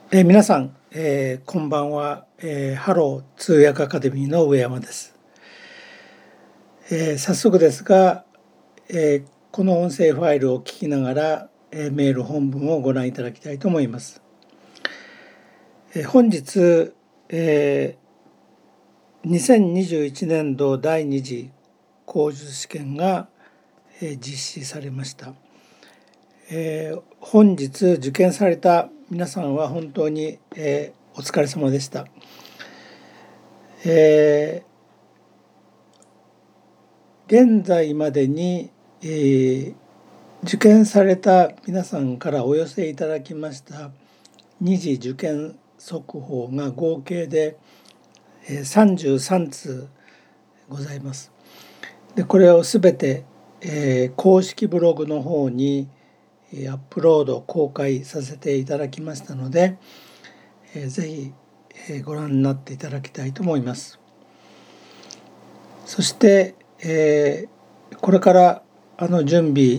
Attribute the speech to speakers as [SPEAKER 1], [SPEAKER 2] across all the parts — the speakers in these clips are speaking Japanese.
[SPEAKER 1] 皆さん、こんばんは、ハロー通訳アカデミーの上山です。早速ですが、この音声ファイルを聞きながら、メール本文をご覧いただきたいと思います。本日、2021年度第2次口述試験が、実施されました。本日受験された皆さんは本当に、お疲れ様でした。現在までに、受験された皆さんからお寄せいただきました2次受験速報が合計で33通ございます。でこれをすべて公式ブログの方にアップロード公開させていただきましたので、ぜひご覧になっていただきたいと思います。そして、これから準備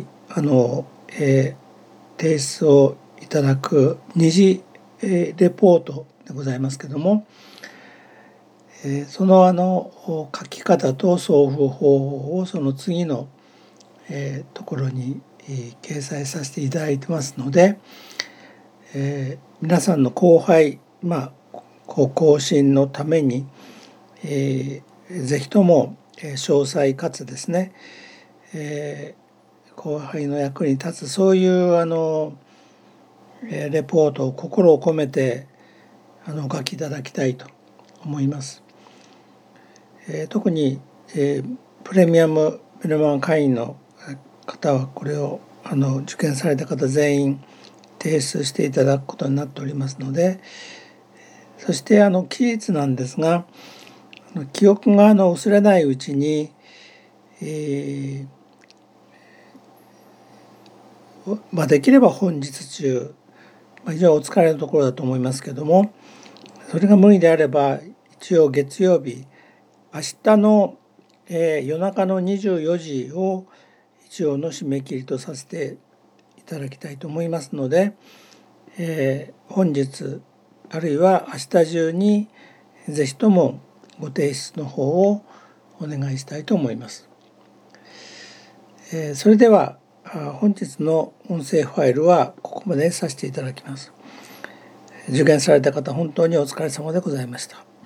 [SPEAKER 1] 提出をいただく二次レポートでございますけども、その書き方と送付方法をその次のところに掲載させていただいてますので、皆さんの後輩更新のために、ぜひとも詳細かつですね、後輩の役に立つそういうレポートを心を込めてお書きいただきたいと思います。特に、プレミアムメルマガ会員の方はこれを受験された方全員提出していただくことになっておりますので、そして期日なんですが、記憶が薄れないうちに、できれば本日中、非常にお疲れのところだと思いますけども、それが無理であれば一応月曜日明日の、夜中の24時を一応の締め切りとさせていただきたいと思いますので、本日あるいは明日中にぜひともご提出の方をお願いしたいと思います。それでは本日の音声ファイルはここまでさせていただきます。受験された方本当にお疲れ様でございました。